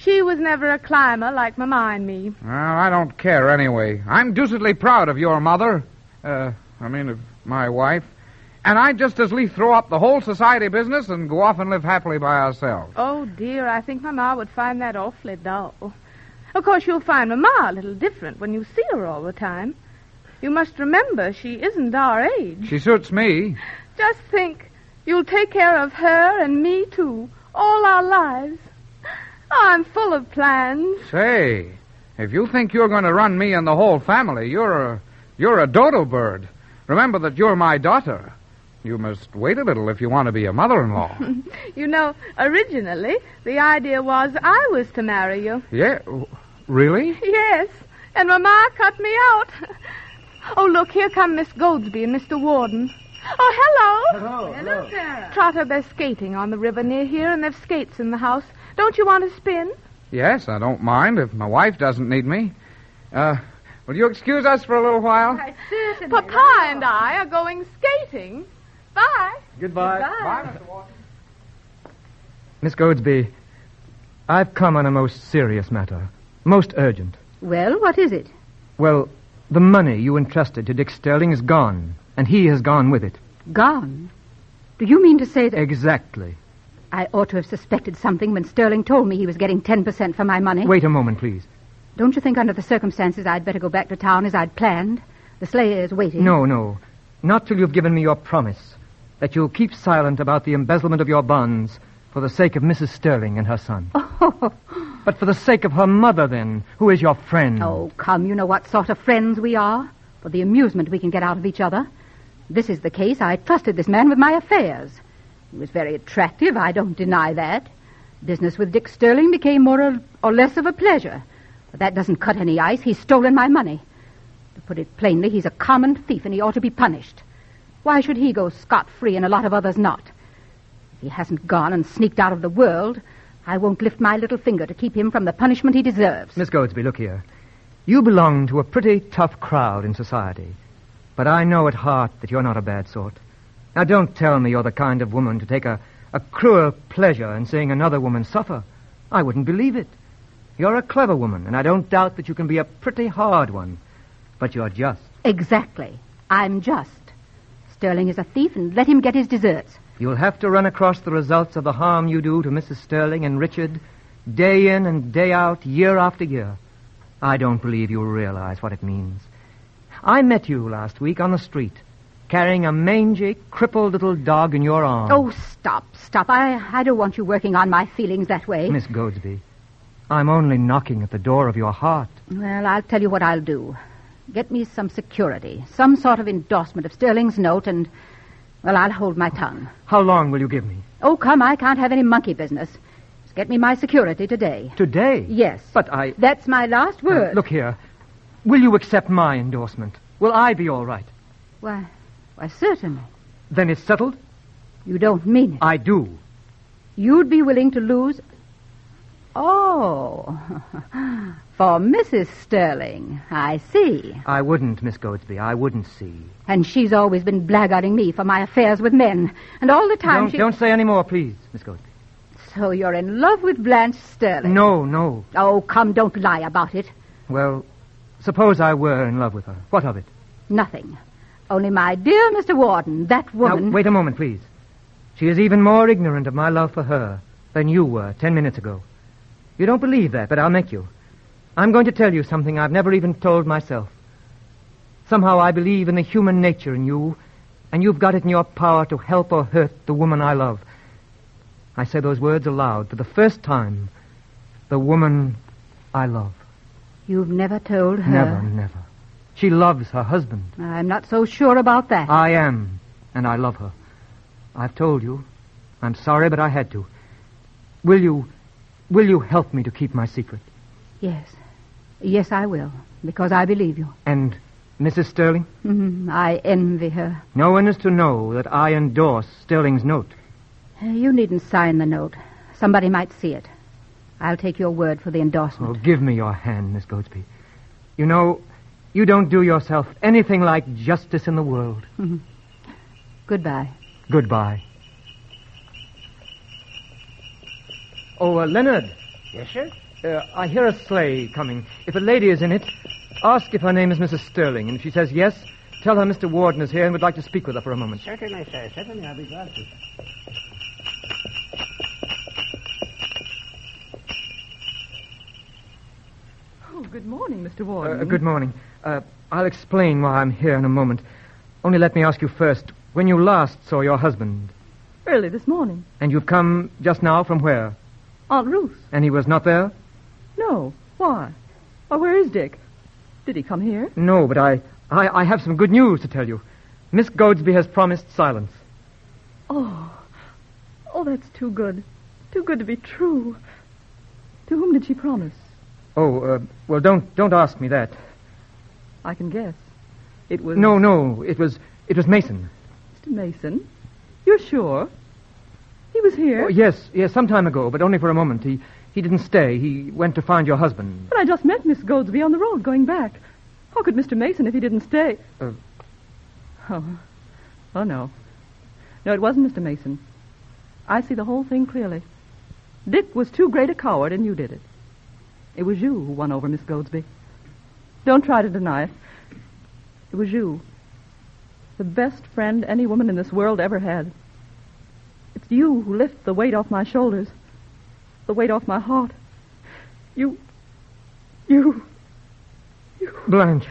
She was never a climber like Mama and me. Well, I don't care anyway. I'm deucedly proud of your mother. Of my wife. And I'd just as lief throw up the whole society business and go off and live happily by ourselves. Oh, dear, I think Mama would find that awfully dull. Of course, you'll find Mama a little different when you see her all the time. You must remember she isn't our age. She suits me. Just think, you'll take care of her and me, too, all our lives. Oh, I'm full of plans. Say, if you think you're going to run me and the whole family, you're a dodo bird. Remember that you're my daughter. You must wait a little if you want to be a mother-in-law. You know, originally, the idea was I was to marry you. Yeah? Really? Yes, and Mama cut me out. Oh, look, here come Miss Goldsby and Mr. Warden. Oh, hello. Hello, Sarah. Trotter, they're skating on the river near here, and they've skates in the house. Don't you want to spin? Yes, I don't mind if my wife doesn't need me. Will you excuse us for a little while? Papa and I are going skating. Bye. Goodbye. Bye, Mr. Walker. Miss Goldsby, I've come on a most serious matter. Most urgent. Well, what is it? Well, the money you entrusted to Dick Sterling is gone, and he has gone with it. Gone? Do you mean to say that... Exactly. I ought to have suspected something when Sterling told me he was getting 10% for my money. Wait a moment, please. Don't you think under the circumstances I'd better go back to town as I'd planned? The sleigh is waiting. No. Not till you've given me your promise that you'll keep silent about the embezzlement of your bonds for the sake of Mrs. Sterling and her son. Oh. But for the sake of her mother, then, who is your friend. Oh, come, you know what sort of friends we are. For the amusement we can get out of each other. This is the case. I trusted this man with my affairs. He was very attractive, I don't deny that. Business with Dick Sterling became more or less of a pleasure. But that doesn't cut any ice. He's stolen my money. To put it plainly, he's a common thief, and he ought to be punished. Why should he go scot-free and a lot of others not? If he hasn't gone and sneaked out of the world, I won't lift my little finger to keep him from the punishment he deserves. Miss Goldsby, look here. You belong to a pretty tough crowd in society. But I know at heart that you're not a bad sort. Now, don't tell me you're the kind of woman to take a cruel pleasure in seeing another woman suffer. I wouldn't believe it. You're a clever woman, and I don't doubt that you can be a pretty hard one. But you're just. Exactly. I'm just. Sterling is a thief, and let him get his deserts. You'll have to run across the results of the harm you do to Mrs. Sterling and Richard day in and day out, year after year. I don't believe you realize what it means. I met you last week on the street, carrying a mangy, crippled little dog in your arms. Oh, stop. I don't want you working on my feelings that way. Miss Goldsby, I'm only knocking at the door of your heart. Well, I'll tell you what I'll do. Get me some security, some sort of endorsement of Sterling's note, and, well, I'll hold my tongue. How long will you give me? Oh, come, I can't have any monkey business. Just get me my security today. Today? Yes. But That's my last word. Look here. Will you accept my endorsement? Will I be all right? Why, certainly. Then it's settled? You don't mean it. I do. You'd be willing to lose... Oh, for Mrs. Sterling, I see. I wouldn't, Miss Goldsby. I wouldn't see. And she's always been blackguarding me for my affairs with men. And all the time Don't say any more, please, Miss Goldsby. So you're in love with Blanche Sterling? No. Oh, come, don't lie about it. Well, suppose I were in love with her. What of it? Nothing. Only, my dear Mr. Warden, that woman... Now, wait a moment, please. She is even more ignorant of my love for her than you were 10 minutes ago. You don't believe that, but I'll make you. I'm going to tell you something I've never even told myself. Somehow I believe in the human nature in you, and you've got it in your power to help or hurt the woman I love. I say those words aloud for the first time. The woman I love. You've never told her? Never. She loves her husband. I'm not so sure about that. I am, and I love her. I've told you. I'm sorry, but I had to. Will you help me to keep my secret? Yes. Yes, I will, because I believe you. And Mrs. Sterling? I envy her. No one is to know that I endorse Sterling's note. You needn't sign the note. Somebody might see it. I'll take your word for the endorsement. Oh, give me your hand, Miss Goldsby. You know, you don't do yourself anything like justice in the world. Goodbye. Goodbye. Oh, Leonard. Yes, sir? I hear a sleigh coming. If a lady is in it, ask if her name is Mrs. Sterling. And if she says yes, tell her Mr. Warden is here and would like to speak with her for a moment. Certainly, sir. Certainly, I'll be glad to. Oh, good morning, Mr. Warden. Good morning. I'll explain why I'm here in a moment. Only let me ask you first, when you last saw your husband? Early this morning. And you've come just now from where? Aunt Ruth. And he was not there? No. Why? Why, where is Dick? Did he come here? No, but I have some good news to tell you. Miss Goadsby has promised silence. Oh, that's too good. Too good to be true. To whom did she promise? Oh, well, don't ask me that. I can guess. It was... No, it was Mason. Mr. Mason? You're sure? He was here? Oh, yes, some time ago, but only for a moment. He didn't stay. He went to find your husband. But I just met Miss Goadsby on the road going back. How could Mr. Mason if he didn't stay? Oh, no. No, it wasn't Mr. Mason. I see the whole thing clearly. Dick was too great a coward, and you did it. It was you who won over Miss Goadsby. Don't try to deny it. It was you. The best friend any woman in this world ever had. It's you who lift the weight off my shoulders. The weight off my heart. You... Blanche.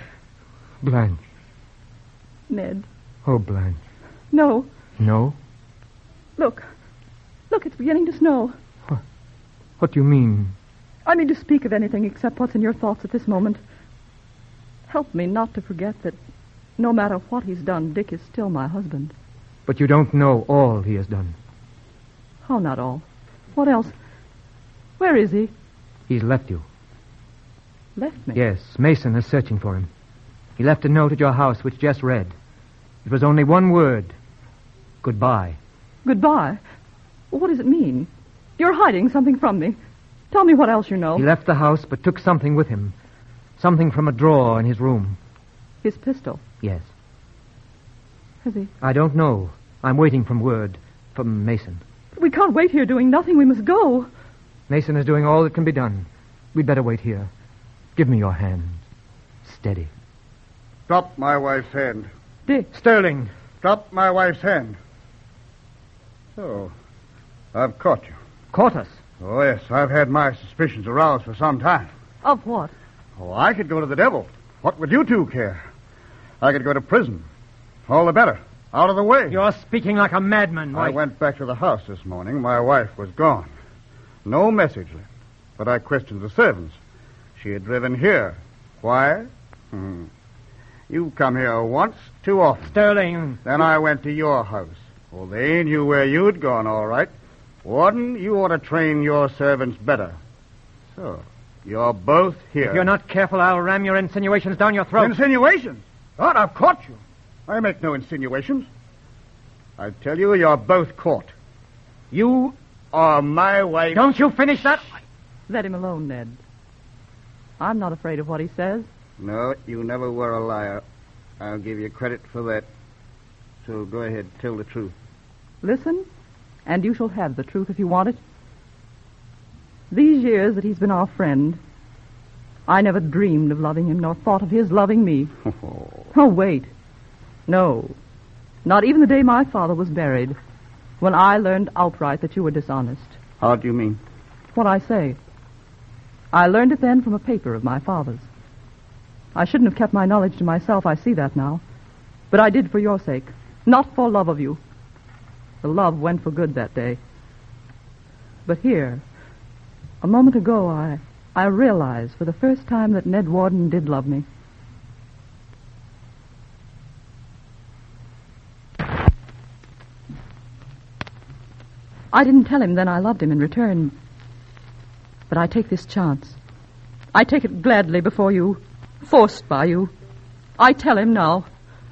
Ned. Oh, Blanche. No. No? Look, it's beginning to snow. What do you mean? I mean to speak of anything except what's in your thoughts at this moment. Help me not to forget that no matter what he's done, Dick is still my husband. But you don't know all he has done. How not all? What else? Where is he? He's left you. Left me? Yes, Mason is searching for him. He left a note at your house which Jess read. It was only one word. Goodbye. Goodbye? What does it mean? You're hiding something from me. Tell me what else you know. He left the house but took something with him. Something from a drawer in his room. His pistol? Yes. Has he? I don't know. I'm waiting for word from Mason. We can't wait here doing nothing. We must go. Mason is doing all that can be done. We'd better wait here. Give me your hand. Steady. Drop my wife's hand. Dick. Sterling. Drop my wife's hand. So, I've caught you. Caught us? Oh, yes. I've had my suspicions aroused for some time. Of what? Oh, I could go to the devil. What would you two care? I could go to prison. All the better. Out of the way. You're speaking like a madman, I went back to the house this morning. My wife was gone. No message left. But I questioned the servants. She had driven here. Why? You come here once, too often. Sterling. Then I went to your house. Well, they knew where you'd gone, all right. Warden, you ought to train your servants better. So, you're both here. If you're not careful, I'll ram your insinuations down your throat. Insinuations? God, I've caught you. I make no insinuations. I tell you, you're both caught. You are my wife. Don't you finish that? Let him alone, Ned. I'm not afraid of what he says. No, you never were a liar. I'll give you credit for that. So go ahead, tell the truth. Listen, and you shall have the truth if you want it. These years that he's been our friend, I never dreamed of loving him, nor thought of his loving me. Oh, wait. No. Not even the day my father was buried, when I learned outright that you were dishonest. How do you mean? What I say. I learned it then from a paper of my father's. I shouldn't have kept my knowledge to myself, I see that now. But I did for your sake, not for love of you. The love went for good that day. But here, a moment ago, I realized for the first time that Ned Warden did love me. I didn't tell him then I loved him in return. But I take this chance. I take it gladly before you, forced by you. I tell him now.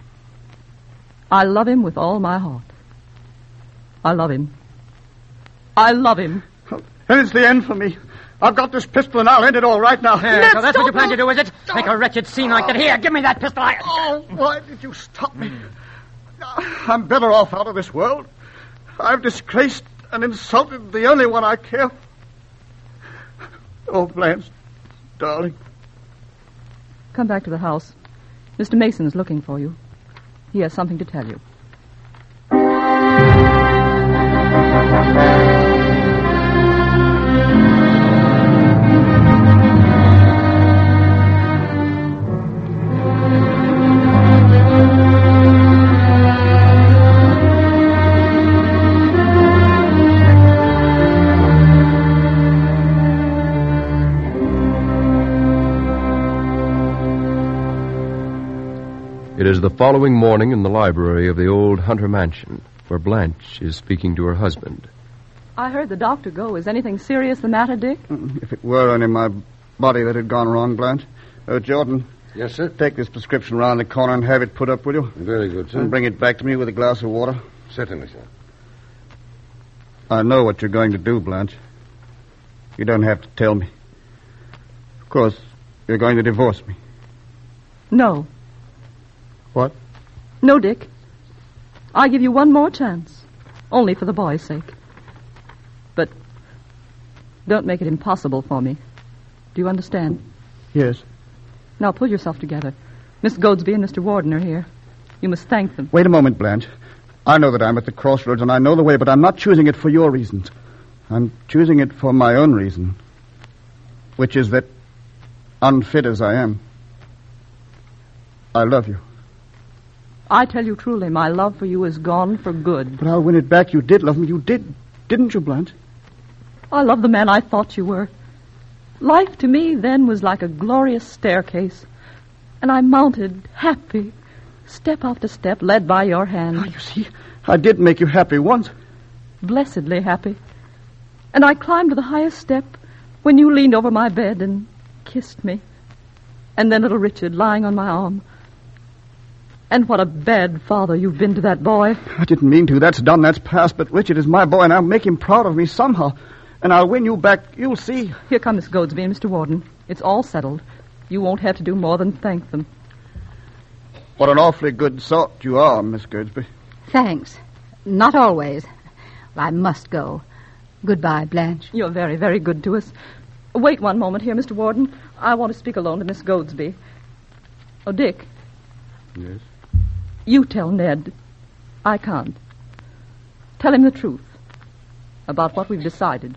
I love him with all my heart. I love him. I love him. And it's the end for me. I've got this pistol and I'll end it all right now. Yeah, so that's what you plan to do, is it? Make a wretched scene like that. Here, give me that pistol. Oh, why did you stop me? I'm better off out of this world. I've disgraced and insulted the only one I care for. Oh, Blanche, darling. Come back to the house. Mr. Mason's looking for you. He has something to tell you. It is the following morning in the library of the old Hunter mansion, where Blanche is speaking to her husband. I heard the doctor go. Is anything serious the matter, Dick? If it were only my body that had gone wrong, Blanche. Jordan. Yes, sir? Take this prescription round the corner and have it put up, will you? Very good, sir. And bring it back to me with a glass of water. Certainly, sir. I know what you're going to do, Blanche. You don't have to tell me. Of course, you're going to divorce me. No. What? No, Dick. I give you one more chance. Only for the boy's sake. But don't make it impossible for me. Do you understand? Yes. Now pull yourself together. Miss Goadsby and Mr. Warden are here. You must thank them. Wait a moment, Blanche. I know that I'm at the crossroads and I know the way, but I'm not choosing it for your reasons. I'm choosing it for my own reason. Which is that, unfit as I am, I love you. I tell you truly, my love for you is gone for good. But I'll win it back. You did love me. You did. Didn't you, Blanche? I love the man I thought you were. Life to me then was like a glorious staircase. And I mounted, happy, step after step, led by your hand. Oh, you see, I did make you happy once. Blessedly happy. And I climbed to the highest step when you leaned over my bed and kissed me. And then little Richard lying on my arm. And what a bad father you've been to that boy. I didn't mean to. That's done. That's past. But Richard is my boy, and I'll make him proud of me somehow. And I'll win you back. You'll see. Here come Miss Goadsby and Mr. Warden. It's all settled. You won't have to do more than thank them. What an awfully good sort you are, Miss Goadsby. Thanks. Not always. I must go. Goodbye, Blanche. You're very, very good to us. Wait one moment here, Mr. Warden. I want to speak alone to Miss Goadsby. Oh, Dick. Yes? You tell Ned. I can't. Tell him the truth about what we've decided.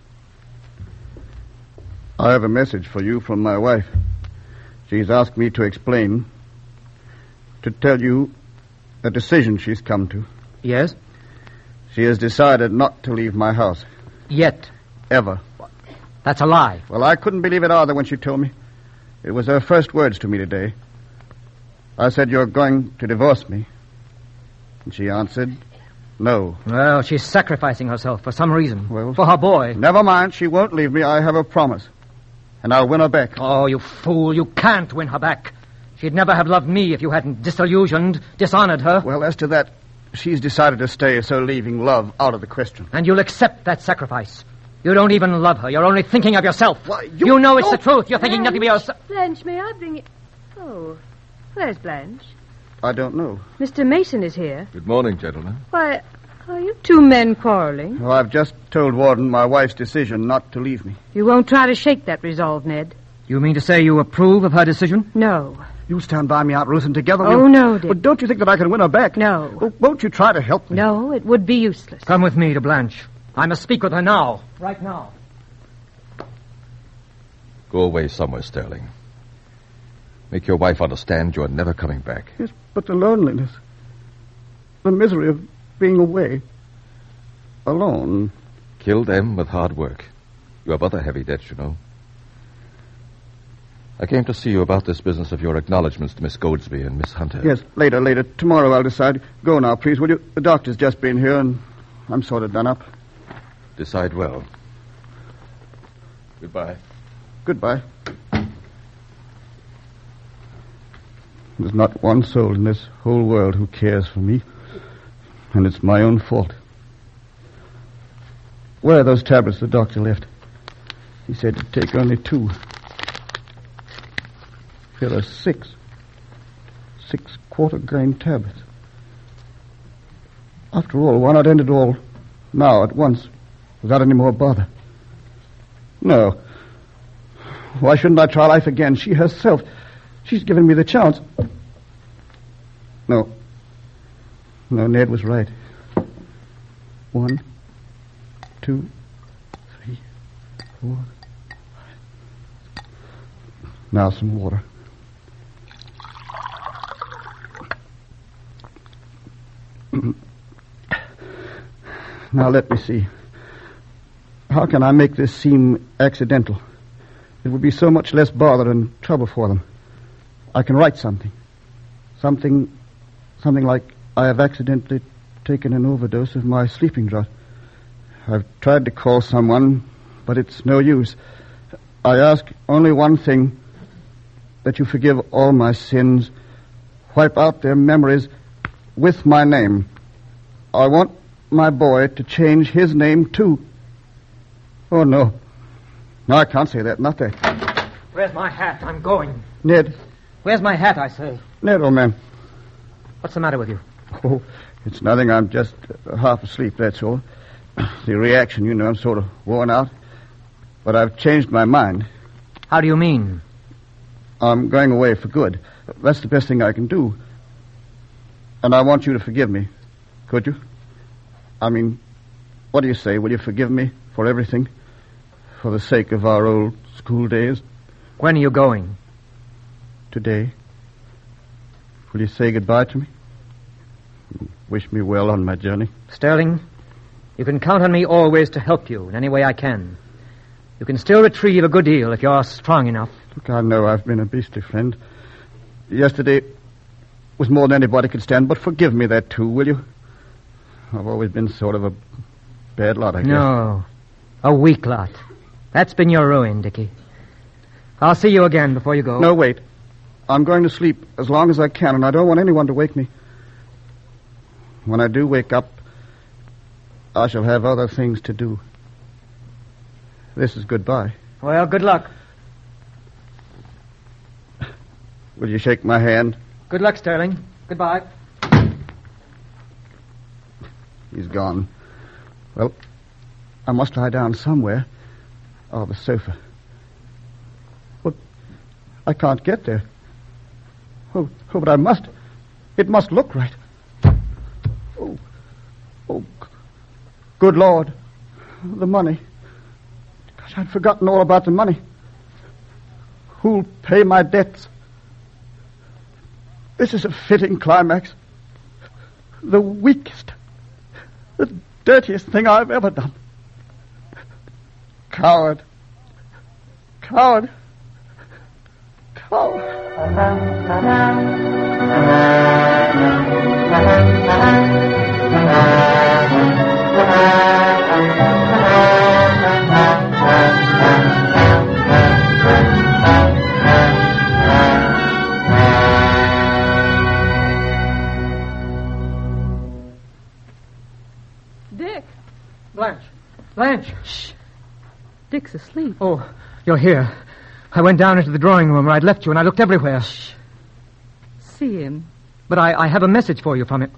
I have a message for you from my wife. She's asked me to explain, to tell you a decision she's come to. Yes? She has decided not to leave my house. Yet? Ever. That's a lie. Well, I couldn't believe it either when she told me. It was her first words to me today. I said, "You're going to divorce me." And she answered, "No." Well, she's sacrificing herself for some reason. Well, for her boy. Never mind. She won't leave me. I have a promise. And I'll win her back. Oh, you fool. You can't win her back. She'd never have loved me if you hadn't disillusioned, dishonored her. Well, as to that, she's decided to stay, so leaving love out of the question. And you'll accept that sacrifice. You don't even love her. You're only thinking of yourself. Why, you know it's the truth. You're thinking nothing of yourself. Blanche, may I bring you... Oh, where's Blanche? I don't know. Mr. Mason is here. Good morning, gentlemen. Why, are you two men quarreling? Well, I've just told Warden my wife's decision not to leave me. You won't try to shake that resolve, Ned? You mean to say you approve of her decision? No. You'll stand by me, Aunt Ruth, and together Oh, no, Dick. But don't you think that I can win her back? No. Well, won't you try to help me? No, it would be useless. Come with me to Blanche. I must speak with her now. Right now. Go away somewhere, Sterling. Make your wife understand you're never coming back. Yes, but the loneliness, the misery of being away, alone. Kill them with hard work. You have other heavy debts, you know. I came to see you about this business of your acknowledgments to Miss Goadsby and Miss Hunter. Yes, later. Tomorrow I'll decide. Go now, please, will you? The doctor's just been here, and I'm sort of done up. Decide well. Goodbye. Goodbye. There's not one soul in this whole world who cares for me, and it's my own fault. Where are those tablets the doctor left? He said to take only 2. Here are 6. 6 quarter-grain tablets. After all, why not end it all now, at once, without any more bother? No. Why shouldn't I try life again? She herself, she's given me the chance. No, Ned was right. 1, 2, 3, 4. Now some water. Now let me see. How can I make this seem accidental? It would be so much less bother and trouble for them. I can write something. Something like I have accidentally taken an overdose of my sleeping draught. I've tried to call someone, but it's no use. I ask only one thing, that you forgive all my sins, wipe out their memories with my name. I want my boy to change his name, too. Oh, no. No, I can't say that. Not that. Where's my hat? I'm going. Ned. Where's my hat, I say? Ned, old man. What's the matter with you? Oh, it's nothing. I'm just half asleep, that's all. The reaction, you know, I'm sort of worn out. But I've changed my mind. How do you mean? I'm going away for good. That's the best thing I can do. And I want you to forgive me. Could you? I mean, what do you say? Will you forgive me for everything? For the sake of our old school days? When are you going? Today. Will you say goodbye to me? Wish me well on my journey. Sterling, you can count on me always to help you in any way I can. You can still retrieve a good deal if you're strong enough. Look, I know I've been a beastly friend. Yesterday was more than anybody could stand, but forgive me that too, will you? I've always been sort of a bad lot, I guess. No, a weak lot. That's been your ruin, Dickie. I'll see you again before you go. No, wait. I'm going to sleep as long as I can, and I don't want anyone to wake me. When I do wake up, I shall have other things to do. This is goodbye. Well, good luck. Will you shake my hand? Good luck, Sterling. Goodbye. He's gone. Well, I must lie down somewhere. Oh, the sofa. Well, I can't get there. Oh, but I must. It must look right. Oh, good Lord. The money. Gosh, I'd forgotten all about the money. Who'll pay my debts? This is a fitting climax. The weakest, the dirtiest thing I've ever done. Coward. Coward. Coward. Dick! Blanche! Shh. Dick's asleep. Oh, you're here. I went down into the drawing room where I'd left you, and I looked everywhere. Shh. See him. But I have a message for you from him.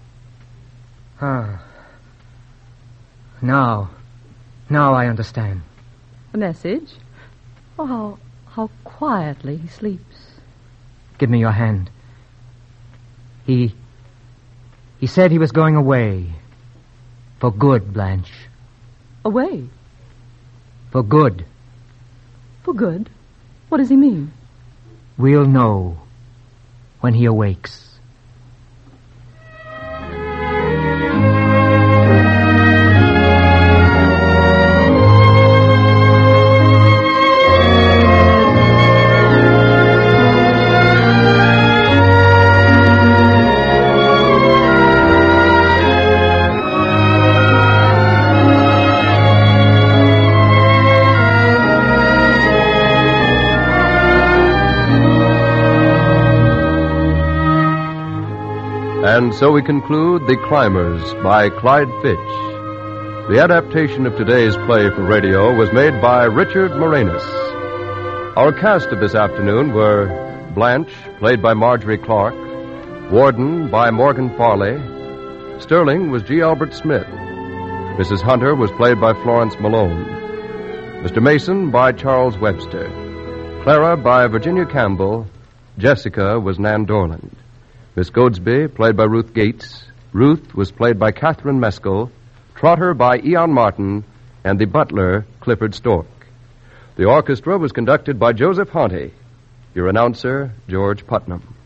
Ah. Now I understand. A message? Oh, how quietly he sleeps. Give me your hand. He said he was going away. For good, Blanche. Away? For good. For good? What does he mean? We'll know when he awakes. And so we conclude The Climbers by Clyde Fitch. The adaptation of today's play for radio was made by Richard Moranis. Our cast of this afternoon were Blanche, played by Marjorie Clark, Warden by Morgan Farley, Sterling was G. Albert Smith, Mrs. Hunter was played by Florence Malone, Mr. Mason by Charles Webster. Clara by Virginia Campbell. Jessica was Nan Dorland. Miss Goadsby, played by Ruth Gates. Ruth was played by Catherine Mescal. Trotter by Eon Martin. And the butler, Clifford Stork. The orchestra was conducted by Joseph Haunty. Your announcer, George Putnam.